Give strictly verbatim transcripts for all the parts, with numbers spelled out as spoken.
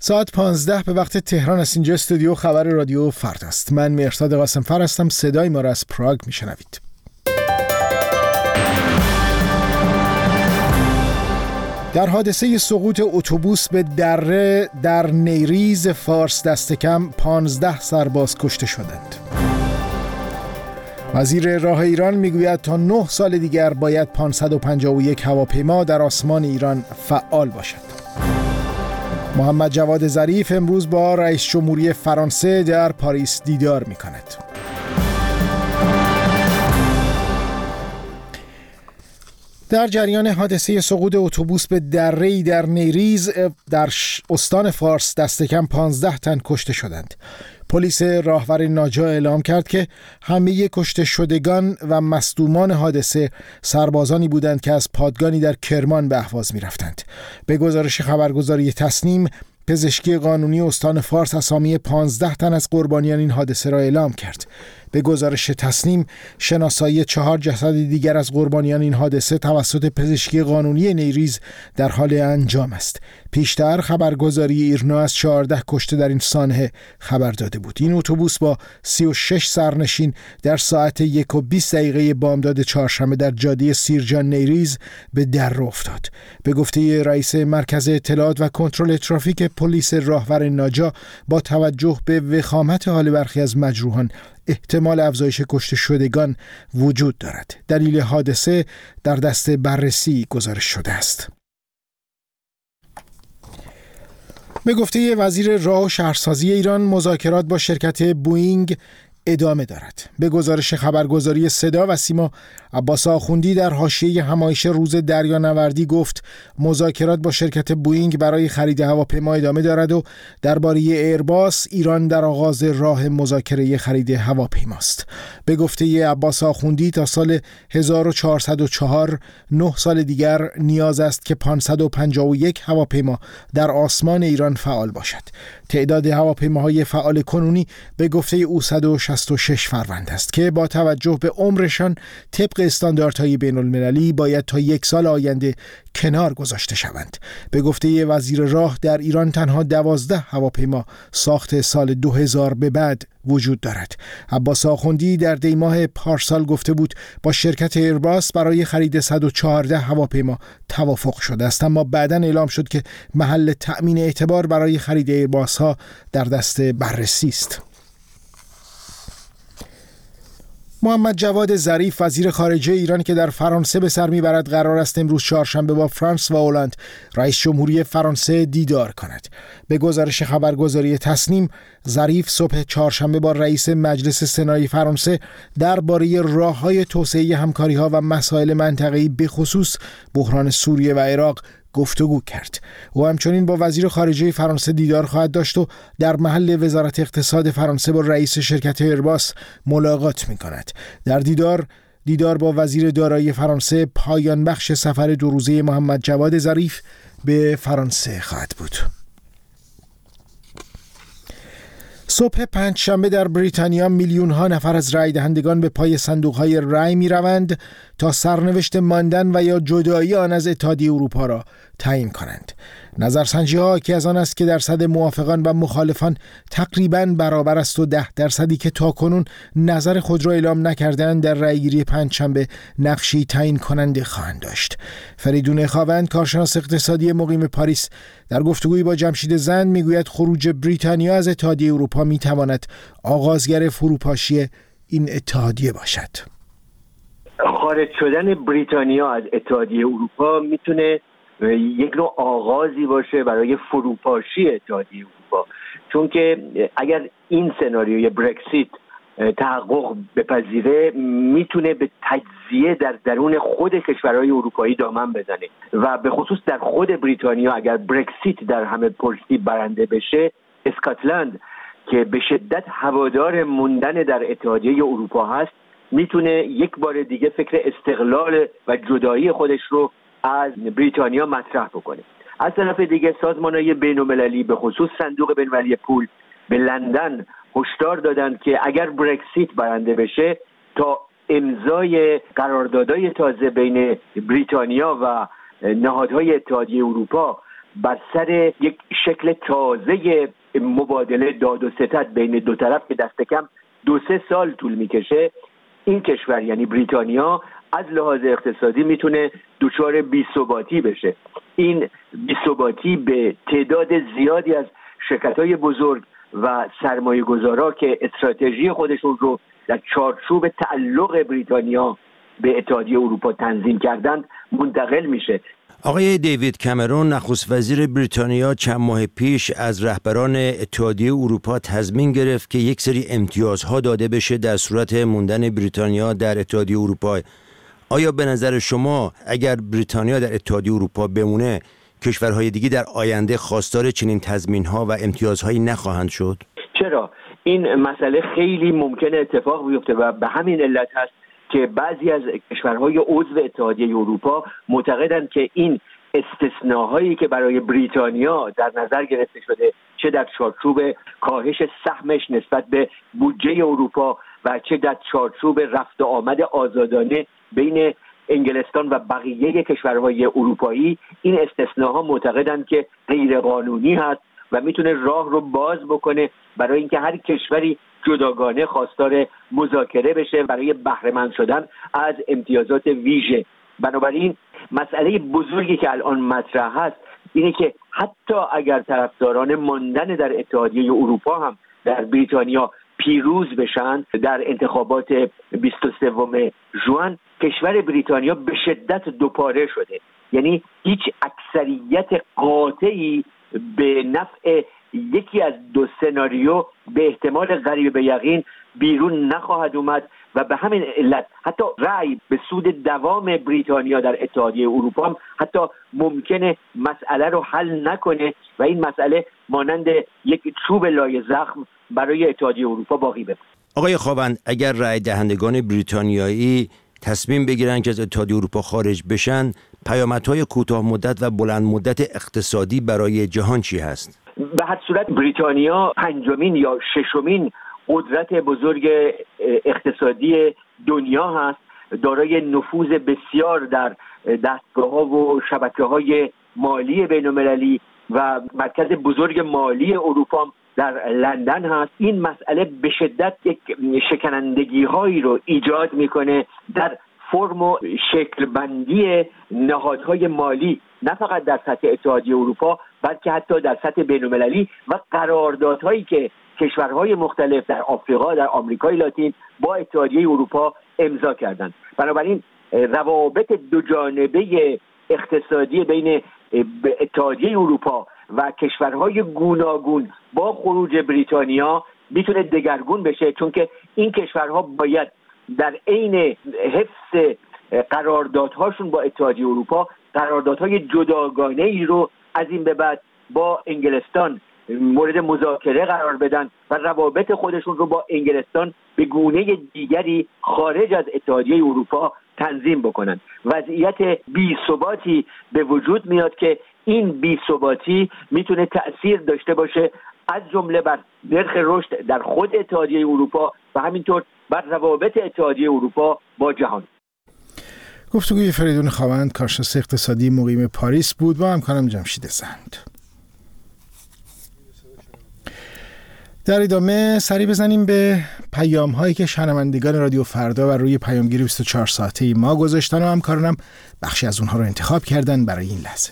ساعت پانزده به وقت تهران است. اینجا استودیو خبر رادیو فردا است. من مهرداد قاسم‌فر هستم. صدای ما را از پراگ میشنوید. در حادثه سقوط اتوبوس به دره در نیریز فارس دست کم پانزده سرباز کشته شدند. وزیر راه ایران میگوید تا نه سال دیگر باید پانصد و پنجاه و یک هواپیما در آسمان ایران فعال باشد. محمد جواد ظریف امروز با رئیس جمهوری فرانسه در پاریس دیدار می‌کند. در جریان حادثه سقوط اتوبوس به دره‌ای در نیریز در استان فارس دست کم پانزده تن کشته شدند. پلیس راهور ناجا اعلام کرد که همه کشته شدگان و مصدومان حادثه سربازانی بودند که از پادگانی در کرمان به اهواز می‌رفتند. به گزارش خبرگزاری تسنیم، پزشکی قانونی استان فارس اسامی پانزده تن از قربانیان این حادثه را اعلام کرد. به گزارش تسنیم، شناسایی چهار جسد دیگر از قربانیان این حادثه توسط پزشکی قانونی نیریز در حال انجام است. پیشتر خبرگزاری ایرنا از چهارده کشته در این سانحه خبر داده بود. این اتوبوس با سی و شش سرنشین در ساعت یک و بیست دقیقه بامداد چهارشنبه در جاده سیرجان نیریز به در افتاد. به گفته رئیس مرکز اطلاعات و کنترل ترافیک پلیس راهور ناجا، با توجه به وخامت حال برخی از مجروحان احتمال افزایش کشته شدگان وجود دارد. دلیل حادثه در دست بررسی گزارش شده است. به گفته وزیر راه و شهرسازی ایران، مذاکرات با شرکت بوئینگ ادامه دارد. به گزارش خبرگزاری صدا و سیما، عباس آخوندی در حاشیه همایش روز دریانوردی گفت مذاکرات با شرکت بوئینگ برای خرید هواپیما ادامه دارد و درباره ایرباس ایران در آغاز راه مذاکره خرید هواپیماست. به گفته عباس آخوندی تا سال هزار و چهارصد و چهار، نه سال دیگر نیاز است که پانصد و پنجاه و یک هواپیما در آسمان ایران فعال باشد. تعداد هواپیماهای فعال کنونی به گفته او صد و شصت و شش فروند است که با توجه به عمرشان طبق استانداردهای بین المللی باید تا یک سال آینده کنار گذاشته شوند. به گفته وزیر راه، در ایران تنها دوازده هواپیما ساخت سال دو هزار به بعد وجود دارد. عباس آخوندی در دی ماه پارسال گفته بود با شرکت ایرباس برای خرید صد و چهارده هواپیما توافق شده است، اما بعداً اعلام شد که محل تأمین اعتبار برای خرید ایرباس ها در دست بررسی است. محمد جواد ظریف وزیر خارجه ایران که در فرانسه به سر میبرد، قرار است امروز چهارشنبه با فرانس و هلند رئیس جمهوری فرانسه دیدار کند. به گزارش خبرگزاری تسنیم، ظریف صبح چهارشنبه با رئیس مجلس سنای فرانسه درباره راه‌های توسعه همکاری‌ها و مسائل منطقه‌ای به خصوص بحران سوریه و عراق گفتگو کرد. او همچنین با وزیر خارجه فرانسه دیدار خواهد داشت و در محل وزارت اقتصاد فرانسه با رئیس شرکت ایرباس ملاقات می‌کند. در دیدار دیدار با وزیر دارایی فرانسه پایان بخش سفر دو روزه محمد جواد ظریف به فرانسه خواهد بود. صبح پنجشنبه در بریتانیا میلیون ها نفر از رای دهندگان به پای صندوق های رای می روند تا سرنوشت ماندن و یا جدایی آن از اتحادیه اروپا را تعیین کنند. نظرسنجی ها که از آن است که درصد موافقان و مخالفان تقریباً برابر است و ده درصدی که تاکنون نظر خود را اعلام نکردند در رایگیری پنجشنبه نقشی تعیین کننده خواهند داشت. فریدون خاوند، کارشناس اقتصادی مقیم پاریس، در گفتگویی با جمشید زند میگوید خروج بریتانیا از اتحادیه اروپا میتواند آغازگر فروپاشی این اتحادیه باشد. خارج شدن بریتانیا از اتحادیه اروپا میتونه یک نوع آغازی باشه برای فروپاشی اتحادیه اروپا، چون که اگر این سناریوی برکسیت تحقق بپذیره میتونه به تجزیه در درون خود کشورهای اروپایی دامن بزنه و به خصوص در خود بریتانیا اگر برکسیت در همه پرسی برنده بشه، اسکاتلند که به شدت هوادار موندن در اتحادیه اروپا هست میتونه یک بار دیگه فکر استقلال و جدایی خودش رو از بریتانیا مطرح بکنه. از طرف دیگه سازمان‌های بین‌المللی به خصوص صندوق بین‌المللی پول به لندن هشدار دادند که اگر برکسیت برنده بشه تا امضای قراردادهای تازه بین بریتانیا و نهادهای اتحادیه اروپا بر سر یک شکل تازه مبادله داد و ستد بین دو طرف که دست کم دو سه سال طول میکشه، این کشور یعنی بریتانیا از لحاظ اقتصادی میتونه دچار بی‌ثباتی بشه. این بی‌ثباتی به تعداد زیادی از شرکت‌های بزرگ و سرمایه‌گذارا که استراتژی خودشون رو در چارچوب تعلق بریتانیا به اتحادیه اروپا تنظیم کردند منتقل میشه. آقای دیوید کامرون نخست وزیر بریتانیا چند ماه پیش از رهبران اتحادیه اروپا تضمین گرفت که یک سری امتیازها داده بشه در صورت موندن بریتانیا در اتحادیه اروپا. آیا به نظر شما اگر بریتانیا در اتحادیه اروپا بمونه کشورهای دیگه در آینده خواستار چنین تضمین‌ها و امتیازهایی نخواهند شد؟ چرا؟ این مسئله خیلی ممکنه اتفاق بیفته و به همین علت هست که بعضی از کشورهای عضو اتحادیه اروپا معتقدند که این استثناهایی که برای بریتانیا در نظر گرفته شده، چه در چارچوب کاهش سهمش نسبت به بودجه اروپا و چه در چارچوب رفت و آمد آزادانه بین انگلستان و بقیه کشورهای اروپایی، این استثناها معتقدند که غیر قانونی هست و میتونه راه رو باز بکنه برای اینکه هر کشوری جداگانه خواستار مذاکره بشه برای بهره مند شدن از امتیازات ویژه. بنابراین مسئله بزرگی که الان مطرح هست اینه که حتی اگر طرفداران ماندن در اتحادیه اروپا هم در بریتانیا پیروز بشن در انتخابات بیست و سوم ژوئن، کشور بریتانیا به شدت دوپاره شده. یعنی هیچ اکثریت قاطعی به نفع یکی از دو سناریو به احتمال قریب به یقین بیرون نخواهد اومد و به همین علت حتی رأی به سود دوام بریتانیا در اتحادیه اروپا هم حتی ممکنه مسئله رو حل نکنه و این مسئله مانند یک چوب لای زخم برای اتحادیه اروپا باقی بمونه. آقای خاوند، اگر رأی دهندگان بریتانیایی تصمیم بگیرن که از اتحادیه اروپا خارج بشن، پیامدهای کوتاه مدت و بلند مدت اقتصادی برای جهان چی هست؟ به هر صورت بریتانیا پنجمین یا ششمین قدرت بزرگ اقتصادی دنیا هست، دارای نفوذ بسیار در دستگاه‌ها و شبکه‌های مالی بین‌المللی و مرکز بزرگ مالی اروپا در لندن هست. این مسئله به شدت یک شکنندگی‌هایی رو ایجاد می‌کنه در فرم و شکل بندی نهادهای مالی، نه فقط در سطح اتحادیه اروپا بلکه حتی در سطح بین‌المللی و قراردادهایی که کشورهای مختلف در آفریقا، در آمریکای لاتین با اتحادیه اروپا امضا کردند. بنابراین روابط دو جانبه اقتصادی بین اتحادیه اروپا و کشورهای گوناگون با خروج بریتانیا میتونه دگرگون بشه، چون که این کشورها باید در عین حفظ قراردادهاشون با اتحادیه اروپا قراردادهای جداگانه ای رو از این به بعد با انگلستان مورد مذاکره قرار بدن و روابط خودشون رو با انگلستان به گونه دیگری خارج از اتحادیه اروپا تنظیم بکنن. وضعیت بی‌ثباتی به وجود میاد که این بی‌ثباتی میتونه تأثیر داشته باشه از جمله بر نرخ رشد در خود اتحادیه اروپا و همینطور بر روابط اتحادیه اروپا با جهان. گفتگوی فریدون خاوند، کارشناس اقتصادی مقیم پاریس بود با همکارم جمشید زند. در ادامه سری بزنیم به پیام هایی که شنوندگان رادیو فردا و روی پیامگیر بیست و چهار ساعته ما گذاشتن و همکارانم بخشی از اونها رو انتخاب کردن برای این لحظه.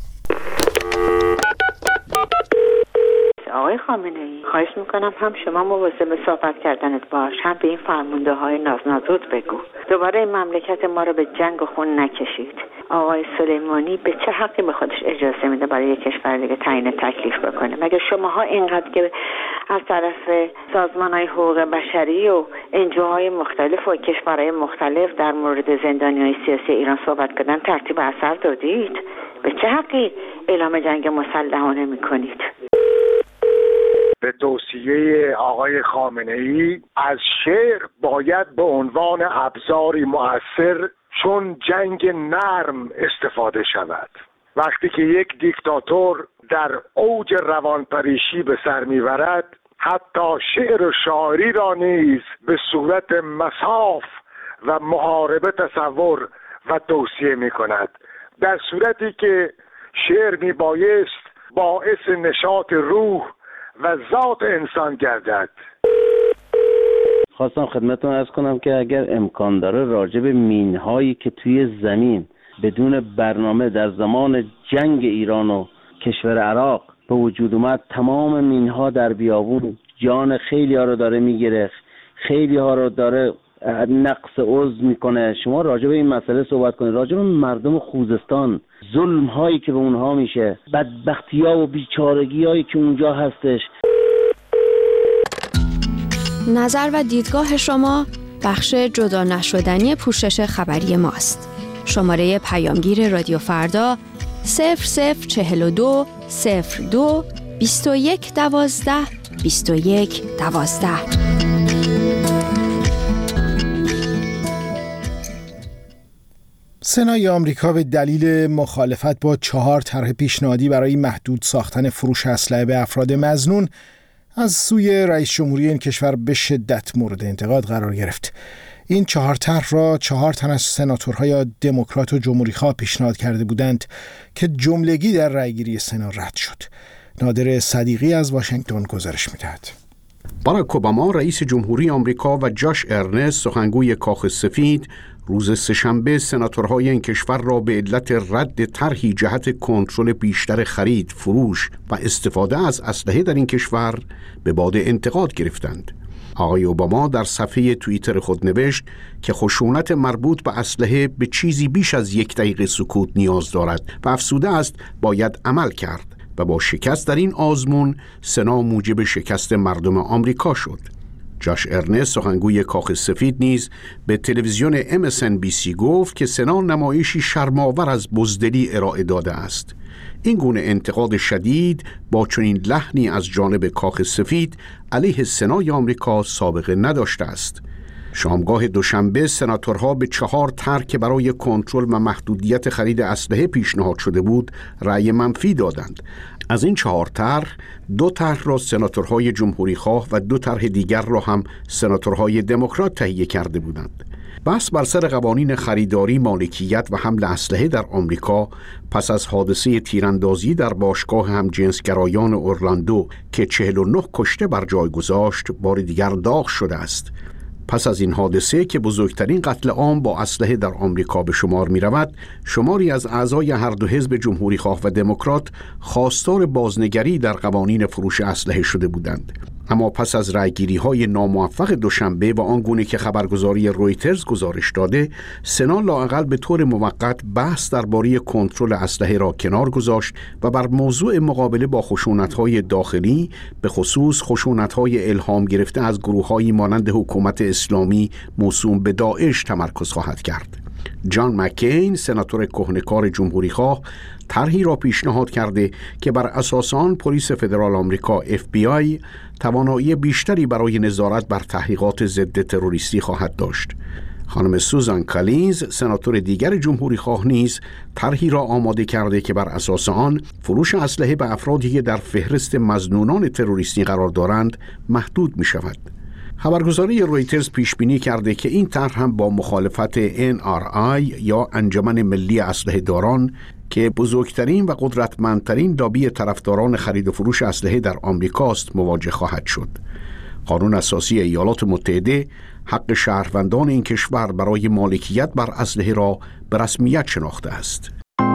آقای خامنه‌ای، خواهش میکنم هم شما مواظب صحبت کردنت باش، هم به این فرمانده های نازنازود بگو دوباره این مملکت ما رو به جنگ و خون نکشید. آقای سلیمانی به چه حقی به خودش اجازه میده برای یک کشور دیگه تعیین تکلیف بکنه؟ مگه شماها اینقدر که از طرف سازمان‌های حقوق بشری و انجوهای مختلف و کشورهای مختلف در مورد زندانیان سیاسی ایران صحبت کردن ترتیب اثر دادید؟ به چه حقی اعلام جنگ مسلحانه میکنید؟ به توصیه آقای خامنه‌ای از شعر باید به عنوان ابزاری مؤثر چون جنگ نرم استفاده شود. وقتی که یک دیکتاتور در اوج روانپریشی به سر میبرد، حتی شعر و شاعری را نیز به صورت مصاف و محاربه تصور و توصیه می کند. در صورتی که شعر می بایست باعث نشاط روح و ذات انسان گردد. خواستم خدمتتون عرض کنم که اگر امکان داره راجع به مین‌هایی که توی زمین بدون برنامه در زمان جنگ ایران و کشور عراق به وجود اومد، تمام مین‌ها در بیابون جان خیلی ها رو داره میگیره، خیلی ها رو داره نقص عضو میکنه. شما راجع به این مسئله صحبت کنید، راجع به مردم خوزستان، ظلم هایی که به اونها میشه، بدبختی ها و بیچارگی هایی که اونجا هستش. نظر و دیدگاه شما بخش جدا نشدنی پوشش خبری ماست. شماره پیامگیر رادیو فردا صفر صفر چهل و دو صفر دو بیست و یک دوازده بیست و یک دوازده. سنای آمریکا به دلیل مخالفت با چهار طرح پیشنهادی برای محدود ساختن فروش اسلحه به افراد مظنون از سوی رئیس جمهوری این کشور به شدت مورد انتقاد قرار گرفت. این چهار طرح را چهار تن از سناتورهای دموکرات و جمهوریخواه پیشنهاد کرده بودند که جملگی در رأیگیری سنا رد شد. نادر صدیقی از واشنگتن گزارش می‌دهد. باراک اوباما رئیس جمهوری آمریکا و جاش ارنست سخنگوی کاخ سفید روز سه‌شنبه سناتورهای این کشور را به علت رد طرحی جهت کنترل بیشتر خرید، فروش و استفاده از اسلحه در این کشور به باد انتقاد گرفتند. آقای اوباما در صفحه توییتر خود نوشت که خشونت مربوط به اسلحه به چیزی بیش از یک دقیقه سکوت نیاز دارد و افسوده است باید عمل کرد و با شکست در این آزمون سنا موجب شکست مردم آمریکا شد. جاش ارنست سخنگوی کاخ سفید نیز به تلویزیون ام اس ان بی سی گفت که سنا نمایشی شرم‌آور از بزدلی ارائه داده است. این گونه انتقاد شدید با چنین لحنی از جانب کاخ سفید علیه سنای آمریکا سابقه نداشته است. شامگاه دوشنبه سناتورها به چهار طرح که برای کنترل و محدودیت خرید اسلحه پیشنهاد شده بود رأی منفی دادند. از این چهار طرح دو طرح را سناتورهای جمهوریخواه و دو طرح دیگر را هم سناتورهای دموکرات تهیه کرده بودند. بحث بر سر قوانین خریداری، مالکیت و حمل اسلحه در آمریکا پس از حادثه تیراندازی در باشگاه همجنسگرایان اورلاندو که چهل و نه کشته بر جای گذاشت بار دیگر داغ شده است. پس از این حادثه که بزرگترین قتل عام با اسلحه در آمریکا به شمار می رود، شماری از اعضای هر دو حزب جمهوریخواه و دموکرات خواستار بازنگری در قوانین فروش اسلحه شده بودند. اما پس از رأیگیری‌های ناموفق دوشنبه و آنگونه که خبرگزاری رویترز گزارش داده، سنا لااقل به طور موقت بحث درباره کنترل اسلحه را کنار گذاشت و بر موضوع مقابله با خشونت‌های داخلی، به خصوص خشونت‌های الهام گرفته از گروه‌هایی مانند حکومت اسلامی موسوم به داعش تمرکز خواهد کرد. جان مکین، سناتور کهنه‌کار جمهوریخواه، طرحی را پیشنهاد کرده که بر اساس آن پلیس فدرال آمریکا اف بی آی توانایی بیشتری برای نظارت بر تحقیقات ضد تروریستی خواهد داشت. خانم سوزان کالینز، سناتور دیگر جمهوریخواه نیز طرحی را آماده کرده که بر اساس آن فروش اسلحه به افرادی که در فهرست مظنونان تروریستی قرار دارند محدود می شود. خبرگزاری رویترز پیش بینی کرده که این طرح هم با مخالفت ان آر آی یا انجمن ملی اسلحه داران که بزرگترین و قدرتمندترین لابی طرفداران خرید و فروش اسلحه در آمریکاست مواجه خواهد شد. قانون اساسی ایالات متحده حق شهروندان این کشور برای مالکیت بر اسلحه را به رسمیت شناخته است.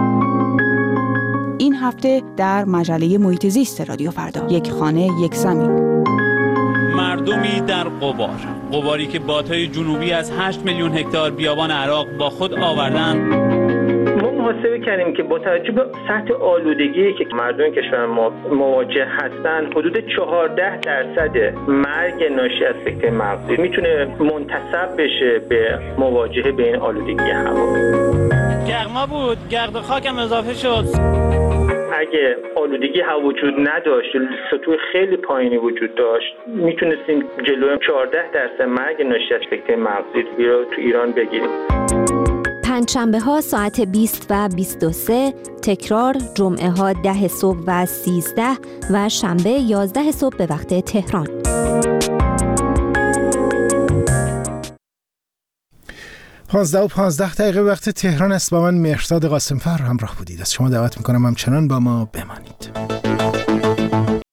این هفته در مجله محیط زیست رادیو فردا، یک خانه یک زمین. مردمی در قبار، قباری که بادهای جنوبی از هشت میلیون هکتار بیابان عراق با خود آوردن. ما محاسبه کردیم که با توجه به سطح آلودگی که مردم کشور ما مواجه هستند، حدود چهارده درصد مرگ ناشی از سکته مغزی میتونه منتسب بشه به مواجهه به این آلودگی هوا. گرما بود، گرد و خاکم اضافه شد. اگه آلودگی هوا وجود نداشت، سطوح خیلی پایینی وجود داشت، میتونستیم جلوی چهارده درصد مرگ ناشی از سکته مغزی رو تو ایران بگیریم. پنجشنبه ها ساعت بیست و بیست و سه، تکرار جمعه ها ده صبح و سیزده و شنبه یازده صبح به وقت تهران. پانزده و پانزده دقیقه وقت تهران است. با من مهرداد قاسمفر همراه بودید. از شما دعوت میکنم همچنان با ما بمانید.